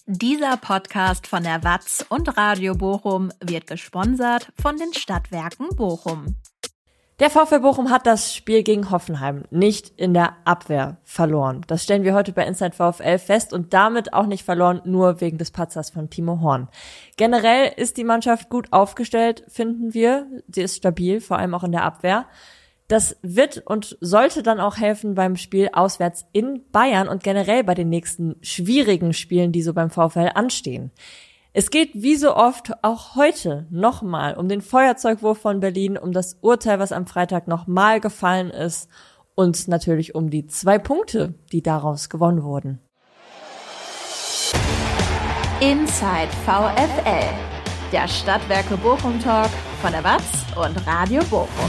Dieser Podcast von der WAZ und Radio Bochum wird gesponsert von den Stadtwerken Bochum. Der VfL Bochum hat das Spiel gegen Hoffenheim nicht in der Abwehr verloren. Das stellen wir heute bei Inside VfL fest und damit auch nicht verloren, nur wegen des Patzers von Timo Horn. Generell ist die Mannschaft gut aufgestellt, finden wir. Sie ist stabil, vor allem auch in der Abwehr. Das wird und sollte dann auch helfen beim Spiel auswärts in Bayern und generell bei den nächsten schwierigen Spielen, die so beim VfL anstehen. Es geht wie so oft auch heute nochmal um den Feuerzeugwurf von Berlin, um das Urteil, was am Freitag nochmal gefallen ist und natürlich um die 2 Punkte, die daraus gewonnen wurden. Inside VfL, der Stadtwerke Bochum Talk von der WAZ und Radio Bochum.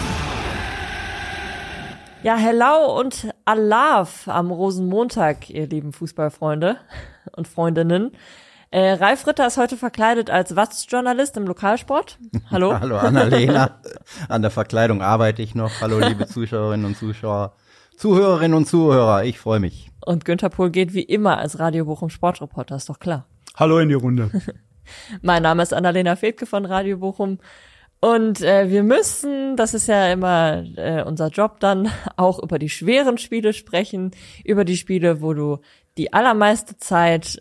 Ja, hello und Alav am Rosenmontag, ihr lieben Fußballfreunde und Freundinnen. Ralf Ritter ist heute verkleidet als WAZ-Journalist im Lokalsport. Hallo. Hallo Annalena. An der Verkleidung arbeite ich noch. Hallo liebe Zuschauerinnen und Zuschauer, Zuhörerinnen und Zuhörer. Ich freue mich. Und Günther Pohl geht wie immer als Radio Bochum Sportreporter, ist doch klar. Hallo in die Runde. Mein Name ist Annalena Fedke von Radio Bochum. Und wir müssen, das ist ja immer unser Job dann, auch über die schweren Spiele sprechen, über die Spiele, wo du die allermeiste Zeit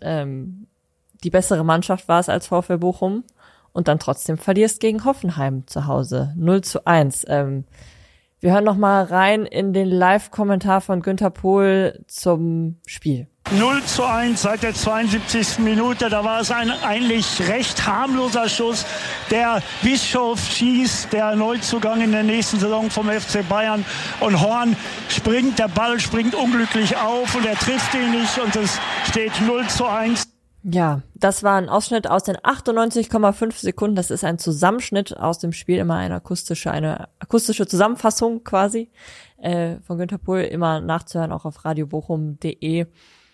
die bessere Mannschaft warst als VfL Bochum und dann trotzdem verlierst gegen Hoffenheim zu Hause, 0:1. Wir hören noch mal rein in den Live-Kommentar von Günther Pohl zum Spiel. 0:1 seit der 72. Minute, da war es ein eigentlich recht harmloser Schuss. Der Bischof schießt, der Neuzugang in der nächsten Saison vom FC Bayern, und Horn springt, der Ball springt unglücklich auf und er trifft ihn nicht und es steht 0:1. Ja, das war ein Ausschnitt aus den 98,5 Sekunden. Das ist ein Zusammenschnitt aus dem Spiel, immer eine akustische Zusammenfassung quasi von Günther Pohl, immer nachzuhören, auch auf radiobochum.de.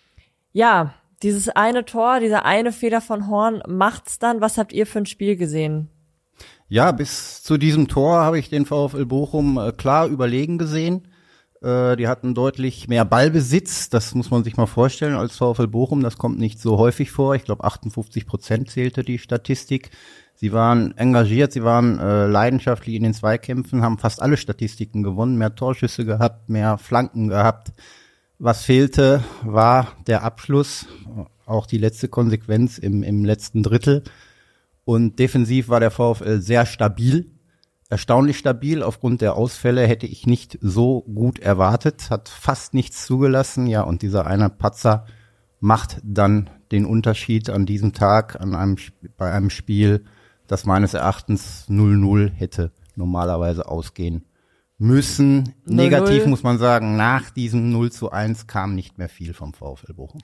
Ja, dieses eine Tor, dieser eine Fehler von Horn macht's dann. Was habt ihr für ein Spiel gesehen? Ja, bis zu diesem Tor habe ich den VfL Bochum klar überlegen gesehen. Die hatten deutlich mehr Ballbesitz, das muss man sich mal vorstellen, als VfL Bochum. Das kommt nicht so häufig vor. Ich glaube 58% zählte die Statistik. Sie waren engagiert, sie waren leidenschaftlich in den Zweikämpfen, haben fast alle Statistiken gewonnen, mehr Torschüsse gehabt, mehr Flanken gehabt. Was fehlte, war der Abschluss, auch die letzte Konsequenz im letzten Drittel. Und defensiv war der VfL sehr stabil. Erstaunlich stabil, aufgrund der Ausfälle hätte ich nicht so gut erwartet, hat fast nichts zugelassen, ja, und dieser eine Patzer macht dann den Unterschied an diesem Tag, bei einem Spiel, das meines Erachtens 0:0 hätte normalerweise ausgehen müssen. 0:0. Negativ muss man sagen, nach diesem 0:1 kam nicht mehr viel vom VfL Bochum.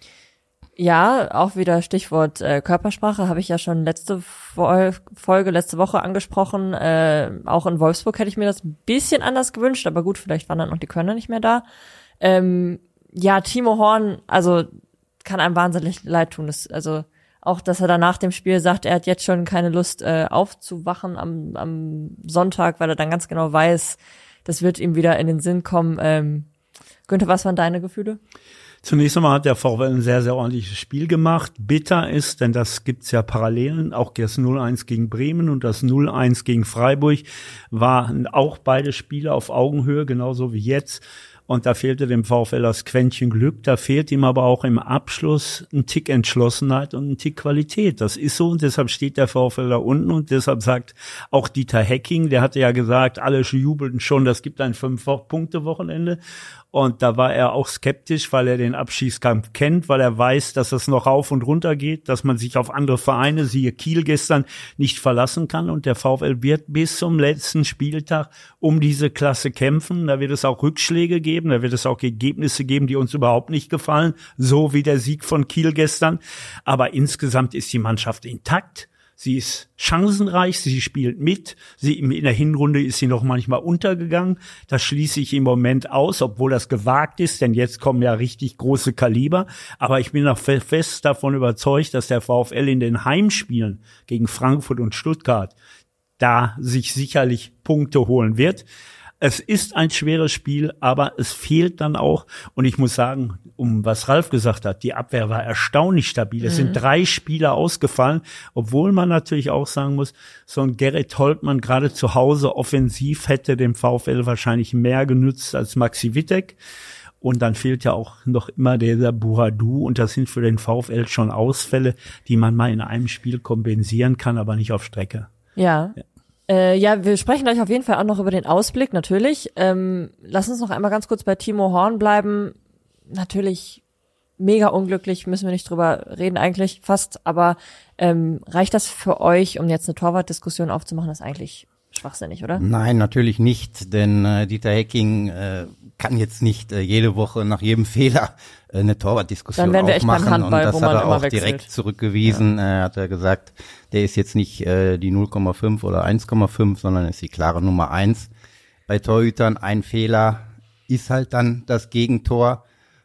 Ja, auch wieder Stichwort Körpersprache, habe ich ja schon letzte Woche angesprochen. Auch in Wolfsburg hätte ich mir das ein bisschen anders gewünscht, aber gut, vielleicht waren dann noch die Kölner nicht mehr da. Ja, Timo Horn, also kann einem wahnsinnig leid tun. Also auch, dass er dann nach dem Spiel sagt, er hat jetzt schon keine Lust aufzuwachen am Sonntag, weil er dann ganz genau weiß, das wird ihm wieder in den Sinn kommen. Günther, was waren deine Gefühle? Zunächst einmal hat der VfL ein sehr, sehr ordentliches Spiel gemacht. Bitter ist, denn das gibt's ja Parallelen, auch das 0:1 gegen Bremen und das 0:1 gegen Freiburg waren auch beide Spiele auf Augenhöhe, genauso wie jetzt. Und da fehlte dem VfL das Quäntchen Glück, da fehlt ihm aber auch im Abschluss ein Tick Entschlossenheit und ein Tick Qualität. Das ist so und deshalb steht der VfL da unten und deshalb sagt auch Dieter Hecking, der hatte ja gesagt, alle jubelten schon, das gibt ein 5-Punkte-Wochenende. Und da war er auch skeptisch, weil er den Abschießkampf kennt, weil er weiß, dass es noch rauf und runter geht, dass man sich auf andere Vereine, siehe Kiel gestern, nicht verlassen kann. Und der VfL wird bis zum letzten Spieltag um diese Klasse kämpfen. Da wird es auch Rückschläge geben, da wird es auch Ergebnisse geben, die uns überhaupt nicht gefallen, so wie der Sieg von Kiel gestern. Aber insgesamt ist die Mannschaft intakt. Sie ist chancenreich, sie spielt mit. In der Hinrunde ist sie noch manchmal untergegangen. Das schließe ich im Moment aus, obwohl das gewagt ist, denn jetzt kommen ja richtig große Kaliber. Aber ich bin noch fest davon überzeugt, dass der VfL in den Heimspielen gegen Frankfurt und Stuttgart da sich sicherlich Punkte holen wird. es ist ein schweres Spiel, aber es fehlt dann auch, und ich muss sagen, was Ralf gesagt hat, die Abwehr war erstaunlich stabil. Es sind 3 Spieler ausgefallen, obwohl man natürlich auch sagen muss, so ein Gerrit Holtmann gerade zu Hause offensiv hätte dem VfL wahrscheinlich mehr genützt als Maxi Wittek. Und dann fehlt ja auch noch immer der Boadou, und das sind für den VfL schon Ausfälle, die man mal in einem Spiel kompensieren kann, aber nicht auf Strecke. Ja. Ja, wir sprechen gleich auf jeden Fall auch noch über den Ausblick, natürlich. Lass uns noch einmal ganz kurz bei Timo Horn bleiben. Natürlich mega unglücklich, müssen wir nicht drüber reden eigentlich, fast. Aber reicht das für euch, um jetzt eine Torwartdiskussion aufzumachen? Das ist eigentlich schwachsinnig, oder? Nein, natürlich nicht, denn Dieter Hecking kann jetzt nicht jede Woche nach jedem Fehler eine Torwartdiskussion aufmachen. Dann wären wir echt beim Handball, und das wo man hat er immer auch wechselt. direkt zurückgewiesen. Hat er gesagt, der ist jetzt nicht die 0,5 oder 1,5, sondern ist die klare Nummer 1. Bei Torhütern ein Fehler ist halt dann das Gegentor.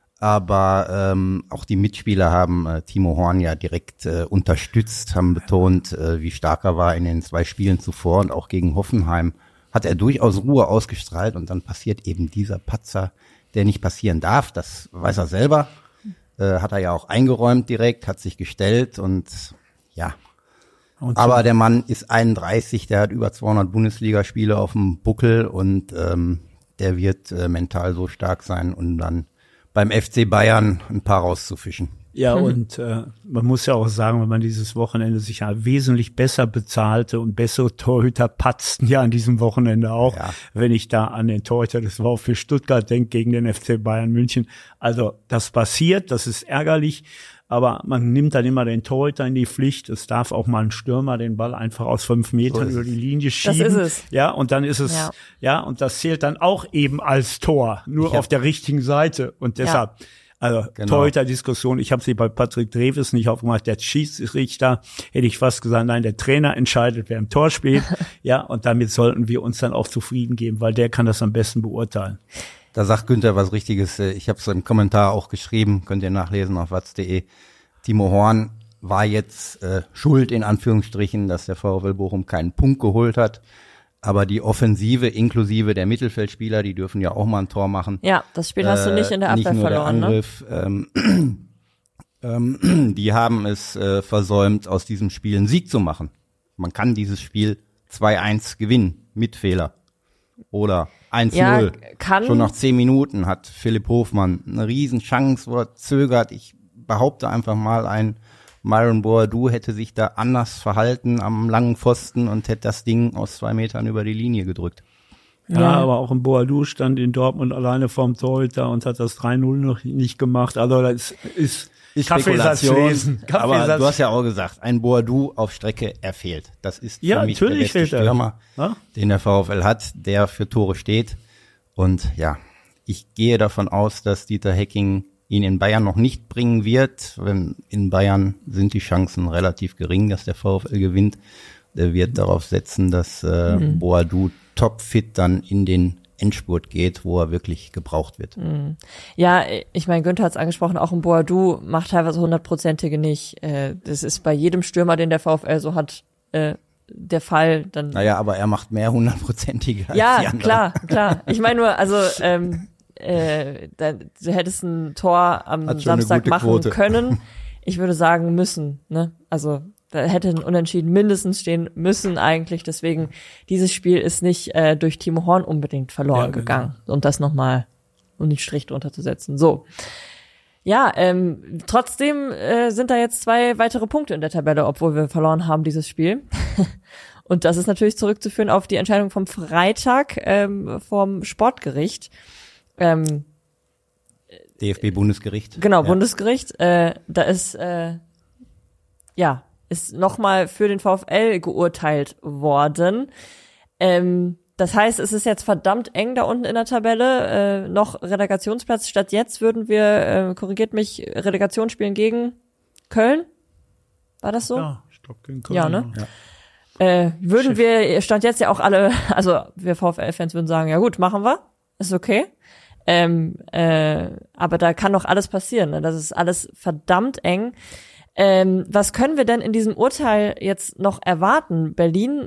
Aber auch die Mitspieler haben Timo Horn ja direkt unterstützt, haben betont, wie stark er war in den 2 Spielen zuvor, und auch gegen Hoffenheim hat er durchaus Ruhe ausgestrahlt, und dann passiert eben dieser Patzer, der nicht passieren darf. Das weiß er selber, hat er ja auch eingeräumt direkt, hat sich gestellt, und ja. Und aber der Mann ist 31, der hat über 200 Bundesligaspiele auf dem Buckel, und der wird mental so stark sein, um dann beim FC Bayern ein paar rauszufischen. Ja, und man muss ja auch sagen, wenn man dieses Wochenende sich ja wesentlich besser bezahlte und bessere Torhüter patzten ja an diesem Wochenende auch, wenn ich da an den Torhüter des VfB Stuttgart denke gegen den FC Bayern München. Also das passiert, das ist ärgerlich, aber man nimmt dann immer den Torhüter in die Pflicht. Es darf auch mal ein Stürmer den Ball einfach aus 5 Metern über die Linie schieben. Das ist es. Ja, und dann ist es, und das zählt dann auch eben als Tor, nur auf der richtigen Seite. Und deshalb, also Torhüter-Diskussion, ich habe sie bei Patrick Dreves nicht aufgemacht, der Schiedsrichter, hätte ich fast gesagt, nein, der Trainer entscheidet, wer im Tor spielt. Ja, und damit sollten wir uns dann auch zufrieden geben, weil der kann das am besten beurteilen. Da sagt Günther was Richtiges. Ich habe es im Kommentar auch geschrieben, könnt ihr nachlesen auf watz.de. Timo Horn war jetzt schuld, in Anführungsstrichen, dass der VfL Bochum keinen Punkt geholt hat. Aber die Offensive inklusive der Mittelfeldspieler, die dürfen ja auch mal ein Tor machen. Ja, das Spiel hast du nicht in der Abwehr nicht nur verloren, der Angriff, die haben es versäumt, aus diesem Spiel einen Sieg zu machen. Man kann dieses Spiel 2-1 gewinnen mit Fehler. Oder 1-0. Schon nach 10 Minuten hat Philipp Hofmann eine riesen Chance, wo er zögert. Ich behaupte einfach mal, ein Myron Boadou hätte sich da anders verhalten am langen Pfosten und hätte das Ding aus 2 Metern über die Linie gedrückt. Ja, aber auch ein Boadou stand in Dortmund alleine vorm Torhüter und hat das 3-0 noch nicht gemacht. Also das ist Kaffeesatz. Aber du hast ja auch gesagt, ein Boadou auf Strecke, er fehlt. Das ist für mich der beste Stürmer, den der VfL hat, der für Tore steht. Und ja, ich gehe davon aus, dass Dieter Hecking ihn in Bayern noch nicht bringen wird. In Bayern sind die Chancen relativ gering, dass der VfL gewinnt. Der wird darauf setzen, dass Boadou topfit dann in den Endspurt geht, wo er wirklich gebraucht wird. Ja, ich meine, Günther hat es angesprochen, auch ein Boadou macht teilweise 100%ige nicht. Das ist bei jedem Stürmer, den der VfL so hat, der Fall. Dann. Naja, aber er macht mehr 100%ige als ja, die anderen. klar. Ich meine nur, also du hättest ein Tor am Samstag machen können. Ich würde sagen müssen, ne? Also da hätte ein Unentschieden mindestens stehen müssen eigentlich. Deswegen, dieses Spiel ist nicht durch Timo Horn unbedingt verloren gegangen. Um das nochmal, um den Strich drunter zu setzen. So. Ja, trotzdem sind da jetzt 2 weitere Punkte in der Tabelle, obwohl wir verloren haben, dieses Spiel. Und das ist natürlich zurückzuführen auf die Entscheidung vom Freitag vom Sportgericht. DFB-Bundesgericht. Genau, ja. Bundesgericht. Da ist ist nochmal für den VfL geurteilt worden. Das heißt, es ist jetzt verdammt eng da unten in der Tabelle. Noch Relegationsplatz. Statt jetzt würden wir, korrigiert mich, Relegation spielen gegen Köln. War das so? Ja, ich glaube gegen Köln. Ja, ne? Ja. Würden wir, Stand jetzt ja auch alle, also wir VfL-Fans würden sagen, ja gut, machen wir. Ist okay. Aber da kann doch alles passieren. Ne? Das ist alles verdammt eng. Was können wir denn in diesem Urteil jetzt noch erwarten?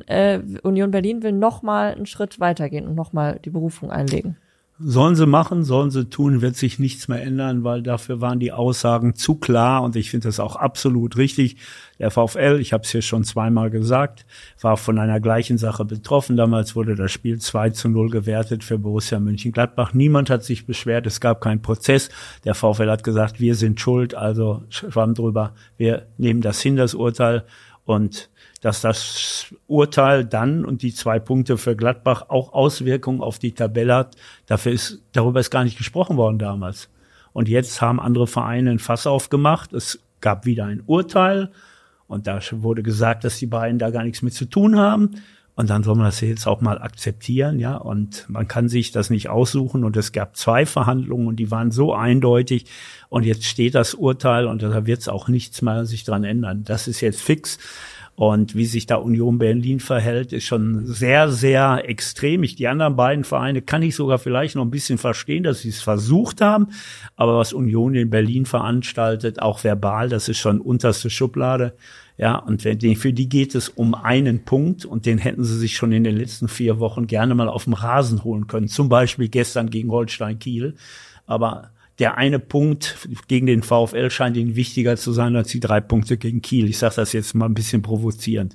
Union Berlin will noch mal einen Schritt weitergehen und noch mal die Berufung einlegen. Sollen sie machen, sollen sie tun, wird sich nichts mehr ändern, weil dafür waren die Aussagen zu klar und ich finde das auch absolut richtig. Der VfL, ich habe es hier schon zweimal gesagt, war von einer gleichen Sache betroffen. Damals wurde das Spiel 2-0 gewertet für Borussia Mönchengladbach. Niemand hat sich beschwert, es gab keinen Prozess. Der VfL hat gesagt, wir sind schuld, also schwamm drüber, wir nehmen das hin, das Urteil. Und dass das Urteil dann und die 2 Punkte für Gladbach auch Auswirkungen auf die Tabelle hat, darüber ist gar nicht gesprochen worden damals. Und jetzt haben andere Vereine ein Fass aufgemacht. Es gab wieder ein Urteil und da wurde gesagt, dass die beiden da gar nichts mit zu tun haben. Und dann soll man das jetzt auch mal akzeptieren, ja. Und man kann sich das nicht aussuchen. Und es gab 2 Verhandlungen und die waren so eindeutig. Und jetzt steht das Urteil und da wird es auch nichts mehr sich dran ändern. Das ist jetzt fix. Und wie sich da Union Berlin verhält, ist schon sehr, sehr extrem. Die anderen beiden Vereine kann ich sogar vielleicht noch ein bisschen verstehen, dass sie es versucht haben. Aber was Union in Berlin veranstaltet, auch verbal, das ist schon unterste Schublade. Ja, und für die geht es um einen Punkt und den hätten sie sich schon in den letzten 4 Wochen gerne mal auf dem Rasen holen können. Zum Beispiel gestern gegen Holstein Kiel. Aber der eine Punkt gegen den VfL scheint ihnen wichtiger zu sein als die 3 Punkte gegen Kiel. Ich sage das jetzt mal ein bisschen provozierend.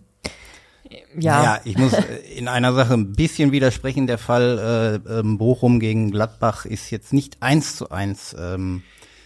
Ja. Naja, ich muss in einer Sache ein bisschen widersprechen. Der Fall Bochum gegen Gladbach ist jetzt nicht 1:1.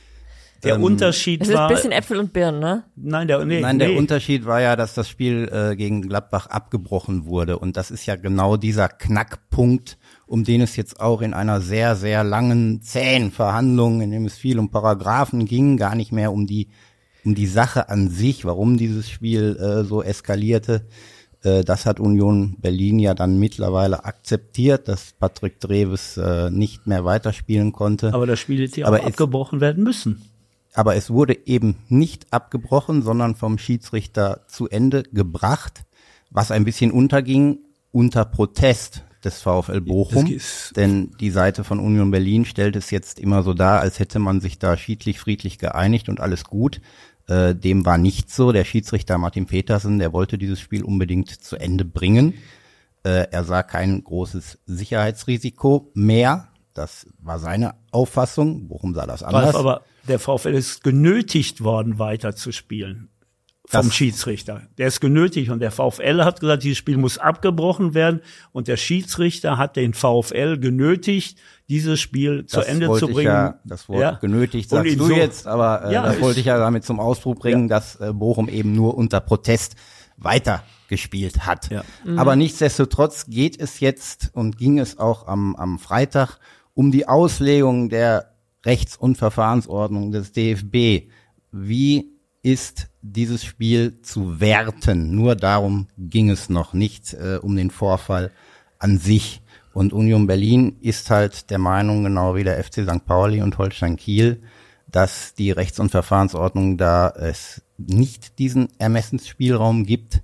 Der Unterschied war... Es ist ein bisschen Äpfel und Birnen, ne? Nein, der Unterschied war ja, dass das Spiel gegen Gladbach abgebrochen wurde. Und das ist ja genau dieser Knackpunkt, um den es jetzt auch in einer sehr, sehr langen, zähen Verhandlung, in dem es viel um Paragraphen ging, gar nicht mehr um die Sache an sich, warum dieses Spiel so eskalierte. Das hat Union Berlin ja dann mittlerweile akzeptiert, dass Patrick Dreves nicht mehr weiterspielen konnte. Aber das Spiel hätte ja auch abgebrochen werden müssen. Aber es wurde eben nicht abgebrochen, sondern vom Schiedsrichter zu Ende gebracht, was ein bisschen unterging unter Protest des VfL Bochum. Denn die Seite von Union Berlin stellt es jetzt immer so dar, als hätte man sich da schiedlich, friedlich geeinigt und alles gut. Dem war nicht so. Der Schiedsrichter Martin Petersen, der wollte dieses Spiel unbedingt zu Ende bringen. Er sah kein großes Sicherheitsrisiko mehr. Das war seine Auffassung. Bochum sah das anders. Aber der VfL ist genötigt worden, weiterzuspielen vom Schiedsrichter. Der ist genötigt und der VfL hat gesagt, dieses Spiel muss abgebrochen werden und der Schiedsrichter hat den VfL genötigt, dieses Spiel zu Ende zu bringen. Das Wort genötigt sagst du jetzt, aber das wollte ich ja damit zum Ausdruck bringen, dass Bochum eben nur unter Protest weitergespielt hat. Ja. Aber nichtsdestotrotz geht es jetzt und ging es auch am Freitag um die Auslegung der Rechts- und Verfahrensordnung des DFB. Wie ist dieses Spiel zu werten? Nur darum ging es noch, nicht um den Vorfall an sich. Und Union Berlin ist halt der Meinung, genau wie der FC St. Pauli und Holstein Kiel, dass die Rechts- und Verfahrensordnung, da es nicht diesen Ermessensspielraum gibt,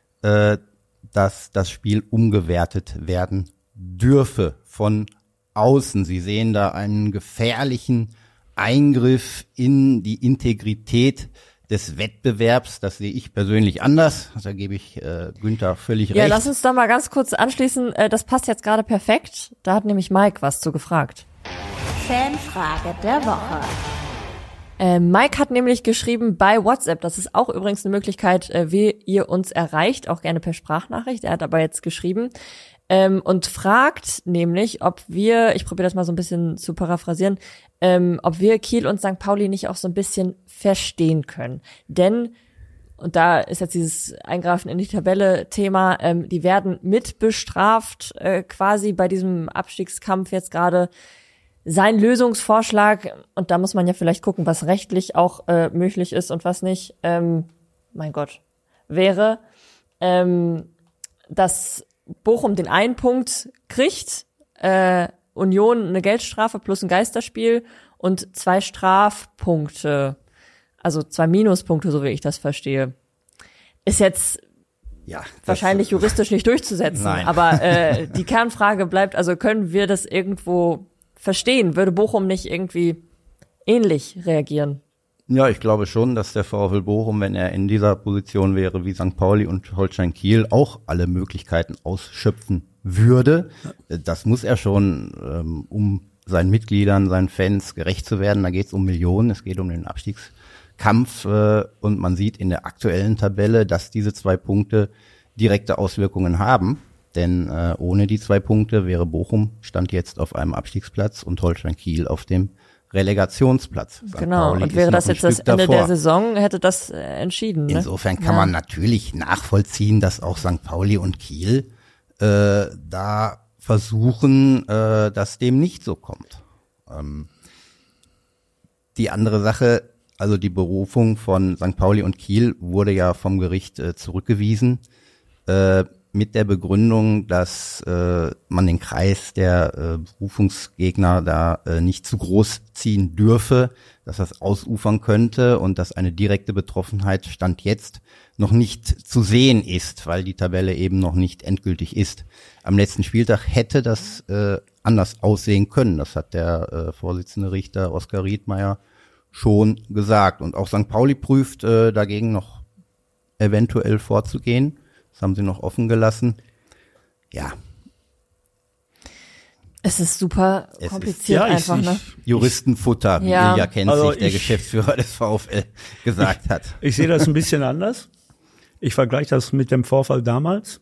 dass das Spiel umgewertet werden dürfe von außen. Sie sehen da einen gefährlichen Eingriff in die Integrität des Wettbewerbs. Das sehe ich persönlich anders. Da gebe ich Günther völlig recht. Ja, lass uns da mal ganz kurz anschließen. Das passt jetzt gerade perfekt. Da hat nämlich Mike was zu gefragt. Fanfrage der Woche. Mike hat nämlich geschrieben bei WhatsApp, das ist auch übrigens eine Möglichkeit, wie ihr uns erreicht, auch gerne per Sprachnachricht. Er hat aber jetzt geschrieben und fragt nämlich, ob wir, ich probiere das mal so ein bisschen zu paraphrasieren, ob wir Kiel und St. Pauli nicht auch so ein bisschen verstehen können. Denn, und da ist jetzt dieses Eingreifen in die Tabelle-Thema, die werden mitbestraft quasi bei diesem Abstiegskampf jetzt gerade. Sein Lösungsvorschlag, und da muss man ja vielleicht gucken, was rechtlich auch möglich ist und was nicht, mein Gott, wäre, dass Bochum den einen Punkt kriegt, Union eine Geldstrafe plus ein Geisterspiel und 2 Strafpunkte, also 2 Minuspunkte, so wie ich das verstehe. Ist jetzt wahrscheinlich juristisch nicht durchzusetzen, Nein. Aber die Kernfrage bleibt, also können wir das irgendwo verstehen? Würde Bochum nicht irgendwie ähnlich reagieren? Ja, ich glaube schon, dass der VfL Bochum, wenn er in dieser Position wäre wie St. Pauli und Holstein Kiel, auch alle Möglichkeiten ausschöpfen würde. Das muss er schon, um seinen Mitgliedern, seinen Fans gerecht zu werden. Da geht es um Millionen, es geht um den Abstiegskampf und man sieht in der aktuellen Tabelle, dass diese 2 Punkte direkte Auswirkungen haben. Denn ohne die 2 Punkte wäre Bochum Stand jetzt auf einem Abstiegsplatz und Holstein Kiel auf dem Relegationsplatz. Genau, und wäre das jetzt das Ende der Saison, hätte das entschieden. Ne? Insofern kann man natürlich nachvollziehen, dass auch St. Pauli und Kiel da versuchen, dass dem nicht so kommt. Die andere Sache, also die Berufung von St. Pauli und Kiel wurde ja vom Gericht zurückgewiesen, mit der Begründung, dass man den Kreis der Berufungsgegner da nicht zu groß ziehen dürfe, dass das ausufern könnte und dass eine direkte Betroffenheit Stand jetzt noch nicht zu sehen ist, weil die Tabelle eben noch nicht endgültig ist. Am letzten Spieltag hätte das anders aussehen können. Das hat der Vorsitzende Richter Oskar Riedmeier schon gesagt. Und auch St. Pauli prüft dagegen noch eventuell vorzugehen. Das haben sie noch offen gelassen. Ja. Es ist super kompliziert einfach, ne? Juristenfutter, wie Ilja Kenzig, der Geschäftsführer des VfL, gesagt hat. Ich sehe das ein bisschen anders. Ich vergleiche das mit dem Vorfall damals.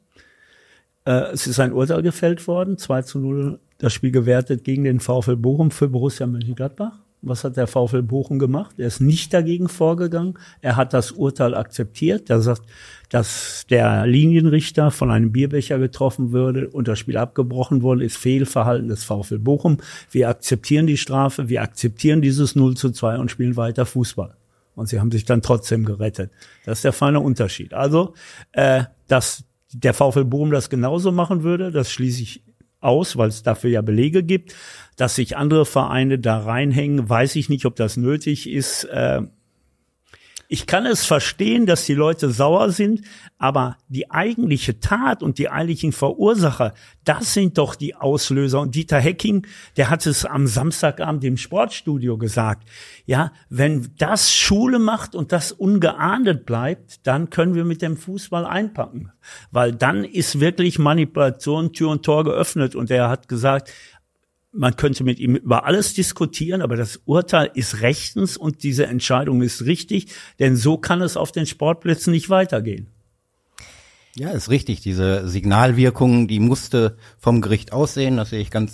Es ist ein Urteil gefällt worden, 2:0 das Spiel gewertet gegen den VfL Bochum für Borussia Mönchengladbach. Was hat der VfL Bochum gemacht? Er ist nicht dagegen vorgegangen. Er hat das Urteil akzeptiert. Er sagt, dass der Linienrichter von einem Bierbecher getroffen würde und das Spiel abgebrochen wurde, ist Fehlverhalten des VfL Bochum. Wir akzeptieren die Strafe, wir akzeptieren dieses 0:2 und spielen weiter Fußball. Und sie haben sich dann trotzdem gerettet. Das ist der feine Unterschied. Also, dass der VfL Bochum das genauso machen würde, das schließe ich aus, weil es dafür ja Belege gibt. Dass sich andere Vereine da reinhängen, weiß ich nicht, ob das nötig ist. Ich kann es verstehen, dass die Leute sauer sind, aber die eigentliche Tat und die eigentlichen Verursacher, das sind doch die Auslöser. Und Dieter Hecking, der hat es am Samstagabend im Sportstudio gesagt. Ja, wenn das Schule macht und das ungeahndet bleibt, dann können wir mit dem Fußball einpacken. Weil dann ist wirklich Manipulation, Tür und Tor geöffnet. Und er hat gesagt, man könnte mit ihm über alles diskutieren, aber das Urteil ist rechtens und diese Entscheidung ist richtig, denn so kann es auf den Sportplätzen nicht weitergehen. Ja, ist richtig. Diese Signalwirkung, die musste vom Gericht ausgehen, das sehe ich ganz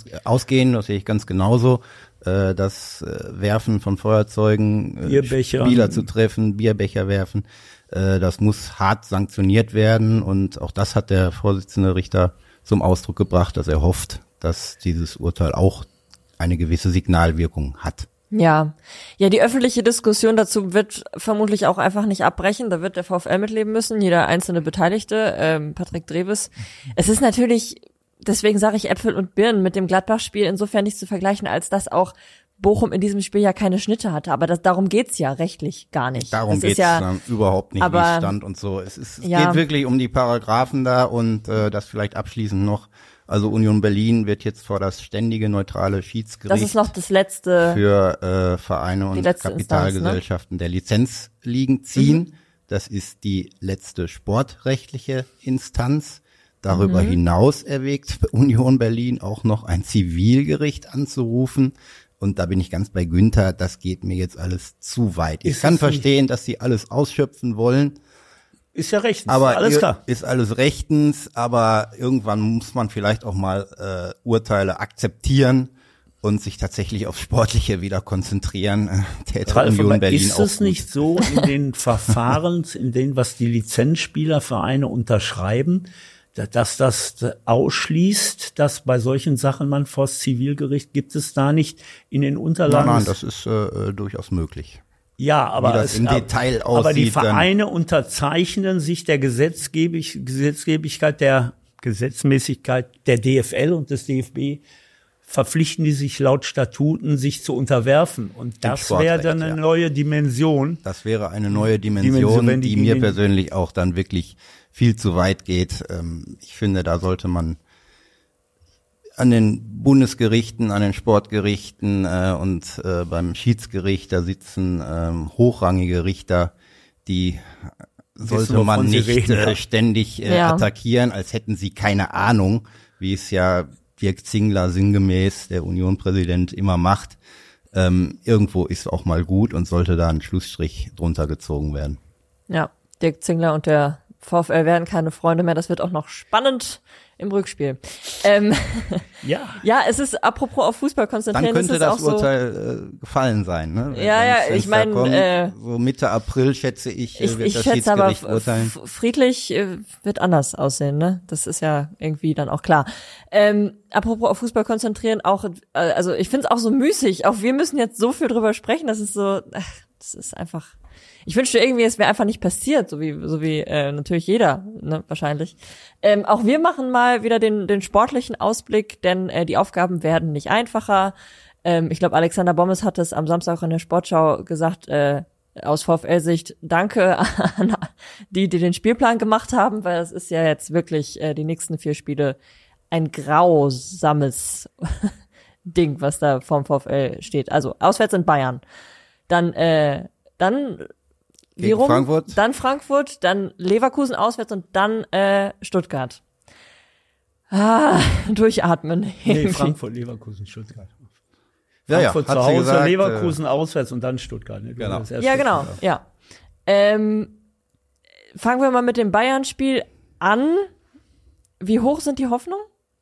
genauso. Das Werfen von Feuerzeugen, Spieler zu treffen, Bierbecher werfen, das muss hart sanktioniert werden und auch das hat der Vorsitzende Richter zum Ausdruck gebracht, dass er hofft, dass dieses Urteil auch eine gewisse Signalwirkung hat. Ja, die öffentliche Diskussion dazu wird vermutlich auch einfach nicht abbrechen. Da wird der VfL mitleben müssen, jeder einzelne Beteiligte, Patrick Drewes. Es ist natürlich, deswegen sage ich Äpfel und Birnen mit dem Gladbach-Spiel insofern nicht zu vergleichen, als dass auch Bochum in diesem Spiel ja keine Schnitte hatte. Aber darum geht's ja rechtlich gar nicht. Darum geht's ja überhaupt nicht, wie es stand und so. Es geht wirklich um die Paragraphen da und das vielleicht abschließend noch. Also Union Berlin wird jetzt vor das ständige neutrale Schiedsgericht das ist noch das letzte für Vereine und Kapitalgesellschaften Instanz, ne? Der Lizenzligen ziehen. Das ist die letzte sportrechtliche Instanz. Darüber hinaus erwägt Union Berlin auch noch ein Zivilgericht anzurufen. Und da bin ich ganz bei Günther, das geht mir jetzt alles zu weit. Ich kann verstehen, dass sie alles ausschöpfen wollen. Ist ja rechtens, aber alles klar. Ist alles rechtens, aber irgendwann muss man vielleicht auch mal Urteile akzeptieren und sich tatsächlich aufs Sportliche wieder konzentrieren. Union Berlin ist es nicht so in den Verfahren, in denen, was die Lizenzspielervereine unterschreiben, dass das ausschließt, dass bei solchen Sachen man vors Zivilgericht, gibt es da nicht in den Unterlagen? Nein, das ist durchaus möglich. Ja, aber das im Detail aussieht, aber die Vereine unterzeichnen sich der Gesetzgebigkeit, der Gesetzmäßigkeit der DFL und des DFB, verpflichten die sich laut Statuten, sich zu unterwerfen. Und das wäre dann eine neue Dimension. Das wäre eine neue Dimension, die mir persönlich auch dann wirklich viel zu weit geht. Ich finde, da sollte man an den Bundesgerichten, an den Sportgerichten und beim Schiedsgericht, da sitzen hochrangige Richter, die sollte man nicht ständig attackieren, als hätten sie keine Ahnung, wie es ja Dirk Zingler sinngemäß, der Union-Präsident, immer macht. Irgendwo ist auch mal gut und sollte da ein Schlussstrich drunter gezogen werden. Ja, Dirk Zingler und der VfL werden keine Freunde mehr. Das wird auch noch spannend im Rückspiel. Ja, es ist, apropos auf Fußball konzentrieren. Dann könnte ist das auch Urteil gefallen sein, ne? Ja, ich meine, so Mitte April schätze ich, wird das schätze aber urteilen. Friedlich wird anders aussehen, ne? Das ist ja irgendwie dann auch klar. Apropos auf Fußball konzentrieren, auch, also ich finde es auch so müßig. Auch wir müssen jetzt so viel drüber sprechen, das ist so, das ist einfach. Ich wünschte irgendwie, es wäre einfach nicht passiert, so wie natürlich jeder, ne, wahrscheinlich. Auch wir machen mal wieder den sportlichen Ausblick, denn die Aufgaben werden nicht einfacher. Ich glaube, Alexander Bommes hat es am Samstag in der Sportschau gesagt, aus VfL-Sicht, danke an die den Spielplan gemacht haben, weil es ist ja jetzt wirklich die nächsten 4 Spiele ein grausames Ding, was da vorm VfL steht. Also auswärts in Bayern. Dann wie rum? Frankfurt. Dann Frankfurt, dann Leverkusen auswärts und dann Stuttgart. Durchatmen. Nee, Frankfurt, Leverkusen, Stuttgart. Frankfurt zu Hause, Leverkusen auswärts und dann Stuttgart. Ne? Genau. Ja, genau. Ja. Fangen wir mal mit dem Bayern-Spiel an. Wie hoch sind die Hoffnungen?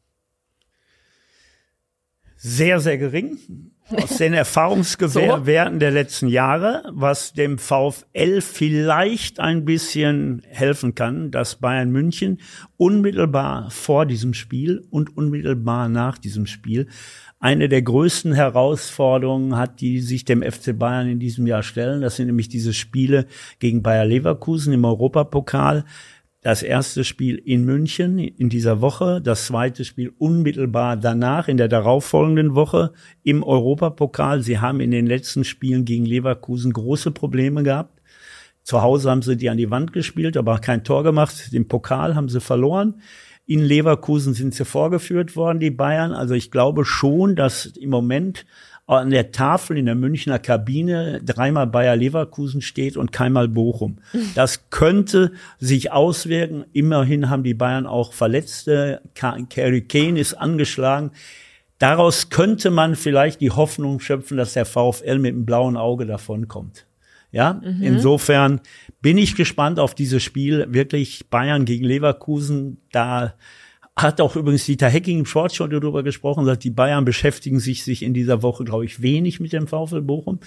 Sehr, sehr gering. Aus den Erfahrungswerten der letzten Jahre, was dem VfL vielleicht ein bisschen helfen kann, dass Bayern München unmittelbar vor diesem Spiel und unmittelbar nach diesem Spiel eine der größten Herausforderungen hat, die sich dem FC Bayern in diesem Jahr stellen. Das sind nämlich diese Spiele gegen Bayer Leverkusen im Europapokal. Das erste Spiel in München in dieser Woche, das zweite Spiel unmittelbar danach, in der darauffolgenden Woche im Europapokal. Sie haben in den letzten Spielen gegen Leverkusen große Probleme gehabt. Zu Hause haben sie die an die Wand gespielt, aber kein Tor gemacht. Den Pokal haben sie verloren. In Leverkusen sind sie vorgeführt worden, die Bayern. Also ich glaube schon, dass im Moment an der Tafel in der Münchner Kabine 3-mal Bayer Leverkusen steht und keinmal Bochum. Das könnte sich auswirken. Immerhin haben die Bayern auch Verletzte. Harry Kane ist angeschlagen. Daraus könnte man vielleicht die Hoffnung schöpfen, dass der VfL mit einem blauen Auge davonkommt. Ja, Insofern bin ich gespannt auf dieses Spiel. Wirklich Bayern gegen Leverkusen, da hat auch übrigens Dieter Hecking im Sportschau darüber gesprochen, sagt, die Bayern beschäftigen sich in dieser Woche, glaube ich, wenig mit dem VfL Bochum.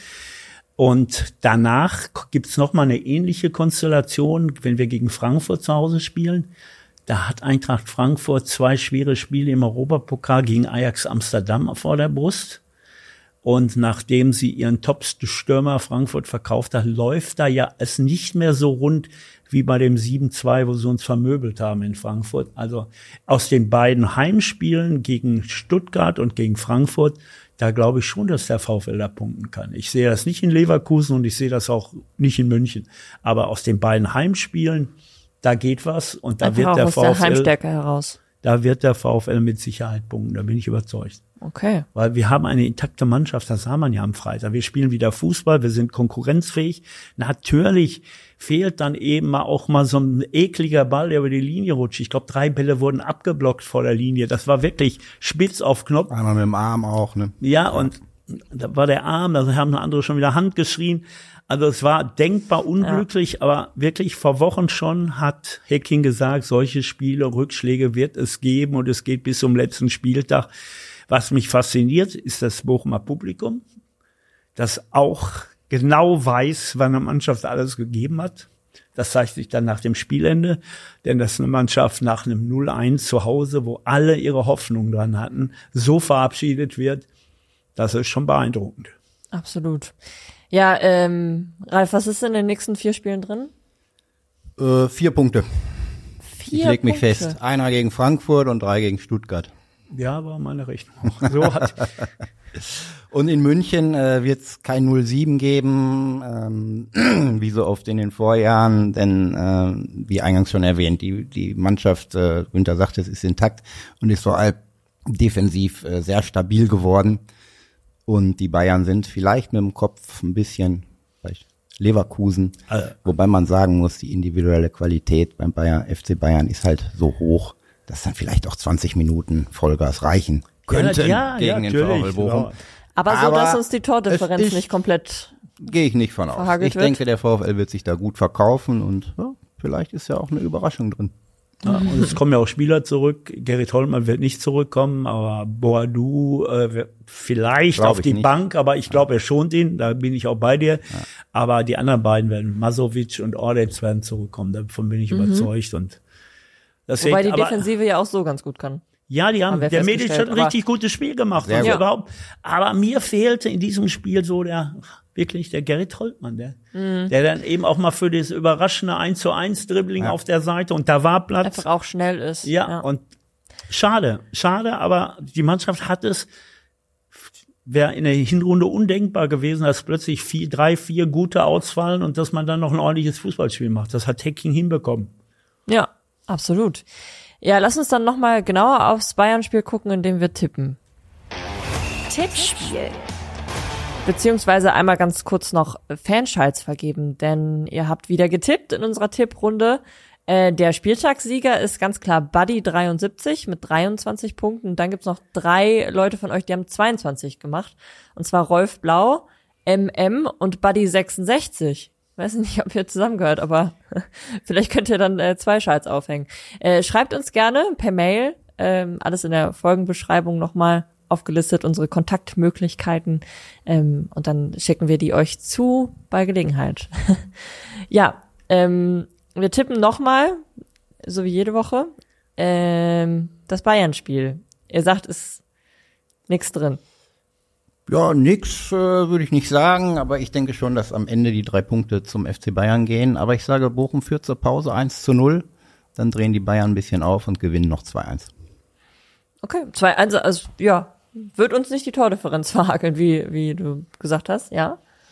Und danach gibt's noch mal eine ähnliche Konstellation, wenn wir gegen Frankfurt zu Hause spielen. Da hat Eintracht Frankfurt 2 schwere Spiele im Europapokal gegen Ajax Amsterdam vor der Brust. Und nachdem sie ihren Top-Stürmer Frankfurt verkauft hat, läuft da ja es nicht mehr so rund wie bei dem 7-2, wo sie uns vermöbelt haben in Frankfurt. Also aus den beiden Heimspielen gegen Stuttgart und gegen Frankfurt, da glaube ich schon, dass der VfL da punkten kann. Ich sehe das nicht in Leverkusen und ich sehe das auch nicht in München. Aber aus den beiden Heimspielen, da geht was und da wird der VfL aus der Heimstärke heraus. Da wird der VfL mit Sicherheit punkten, da bin ich überzeugt. Okay. Weil wir haben eine intakte Mannschaft, das sah man ja am Freitag. Wir spielen wieder Fußball, wir sind konkurrenzfähig. Natürlich fehlt dann eben auch mal so ein ekliger Ball, der über die Linie rutscht. Ich glaube, 3 Bälle wurden abgeblockt vor der Linie. Das war wirklich spitz auf Knopf. Einmal mit dem Arm auch, ne? Ja, und da war der Arm, da haben andere schon wieder Hand geschrien. Also es war denkbar unglücklich, aber wirklich vor Wochen schon hat Hecking gesagt, solche Spiele, Rückschläge wird es geben und es geht bis zum letzten Spieltag. Was mich fasziniert, ist das Bochumer Publikum, das auch genau weiß, wann eine Mannschaft alles gegeben hat. Das zeigt sich dann nach dem Spielende, denn das ist eine Mannschaft nach einem 0-1 zu Hause, wo alle ihre Hoffnung dran hatten, so verabschiedet wird. Das ist schon beeindruckend. Absolut. Ja, Ralf, was ist in den nächsten 4 Spielen drin? 4 Punkte. 4 Ich leg mich Punkte. fest. 1 gegen Frankfurt und 3 gegen Stuttgart. Ja, war meine Rechnung. So hat Und in München wird es kein 0-7 geben, wie so oft in den Vorjahren, denn wie eingangs schon erwähnt, die Mannschaft, Günther sagt, es ist intakt und ist vor defensiv sehr stabil geworden. Und die Bayern sind vielleicht mit dem Kopf ein bisschen Leverkusen, wobei man sagen muss, die individuelle Qualität beim FC Bayern ist halt so hoch, dass dann vielleicht auch 20 Minuten Vollgas reichen könnten gegen den VfL Bochum. Ja. Aber so, dass uns die Tordifferenz nicht komplett gehe ich nicht von aus. Ich denke, der VfL wird sich da gut verkaufen und vielleicht ist ja auch eine Überraschung drin. Ja, und es kommen ja auch Spieler zurück. Gerrit Holtmann wird nicht zurückkommen, aber Boadu vielleicht auf die Bank, aber ich glaube, er schont ihn, da bin ich auch bei dir. Ja. Aber die anderen beiden werden, Masovic und Orlic werden zurückkommen, davon bin ich überzeugt. Und deswegen, wobei die Defensive ja auch so ganz gut kann. Ja, der Medic hat ein richtig gutes Spiel gemacht. Und überhaupt. Aber mir fehlte in diesem Spiel so der Gerrit Holtmann, der dann eben auch mal für das überraschende 1:1 Dribbling auf der Seite und da war Platz. Einfach auch schnell ist. Ja, und schade, aber die Mannschaft hat es, wäre in der Hinrunde undenkbar gewesen, dass plötzlich 3-4 gute ausfallen und dass man dann noch ein ordentliches Fußballspiel macht. Das hat Hecking hinbekommen. Ja, absolut. Ja, lass uns dann nochmal genauer aufs Bayern-Spiel gucken, indem wir tippen. Tippspiel. Beziehungsweise einmal ganz kurz noch Fanschalts vergeben, denn ihr habt wieder getippt in unserer Tipprunde. Der Spieltagssieger ist ganz klar Buddy73 mit 23 Punkten. Und dann gibt's noch 3 Leute von euch, die haben 22 gemacht. Und zwar Rolf Blau, MM und Buddy66. Weiß nicht, ob ihr zusammengehört, aber vielleicht könnt ihr dann 2 Schalts aufhängen. Schreibt uns gerne per Mail, alles in der Folgenbeschreibung nochmal aufgelistet, unsere Kontaktmöglichkeiten, und dann schicken wir die euch zu bei Gelegenheit. Ja, wir tippen nochmal, so wie jede Woche, das Bayern-Spiel. Ihr sagt, ist nix drin. Ja, nix würde ich nicht sagen, aber ich denke schon, dass am Ende die 3 Punkte zum FC Bayern gehen. Aber ich sage, Bochum führt zur Pause 1:0, dann drehen die Bayern ein bisschen auf und gewinnen noch 2:1. Okay, 2:1, also ja, wird uns nicht die Tordifferenz verhakeln, wie du gesagt hast, ja?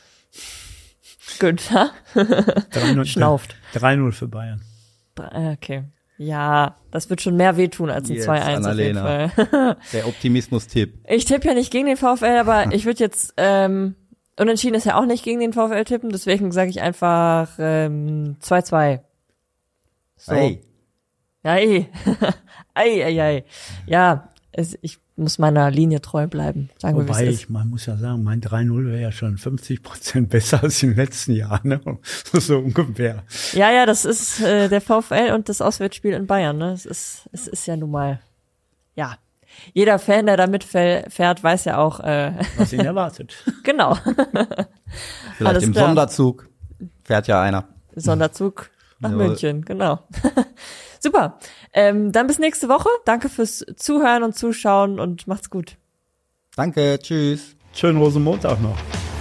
Günther schnauft. 3:0 für Bayern. Okay. Ja, das wird schon mehr wehtun als ein 2:1 auf jeden Fall. Der Optimismus-Tipp. Ich tippe ja nicht gegen den VfL, aber ich würde jetzt unentschieden ist ja auch nicht gegen den VfL tippen, deswegen sage ich einfach 2:2. So. Hey. Ei. Ei. Ja, ich muss meiner Linie treu bleiben. Sagen wir, wie es ist. Man muss ja sagen, mein 3:0 wäre ja schon 50% besser als im letzten Jahr, ne? So ungefähr. Ja, das ist der VfL und das Auswärtsspiel in Bayern, ne? Es ist ja nun mal, ja. Jeder Fan, der da mitfährt, weiß ja auch, was ihn erwartet. Genau. Vielleicht Alles im klar. Sonderzug fährt ja einer. Sonderzug nach München, genau. Super. Dann bis nächste Woche. Danke fürs Zuhören und Zuschauen und macht's gut. Danke, tschüss. Schönen Rosenmontag noch.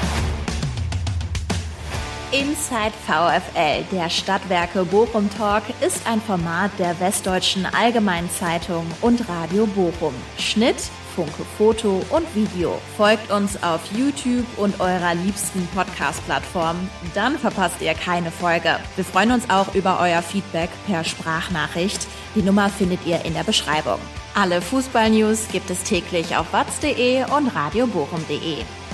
Inside VfL, der Stadtwerke Bochum Talk, ist ein Format der Westdeutschen Allgemeinen Zeitung und Radio Bochum. Schnitt, Funke Foto und Video. Folgt uns auf YouTube und eurer liebsten Podcast-Plattform. Dann verpasst ihr keine Folge. Wir freuen uns auch über euer Feedback per Sprachnachricht. Die Nummer findet ihr in der Beschreibung. Alle Fußball-News gibt es täglich auf watz.de und radiobochum.de.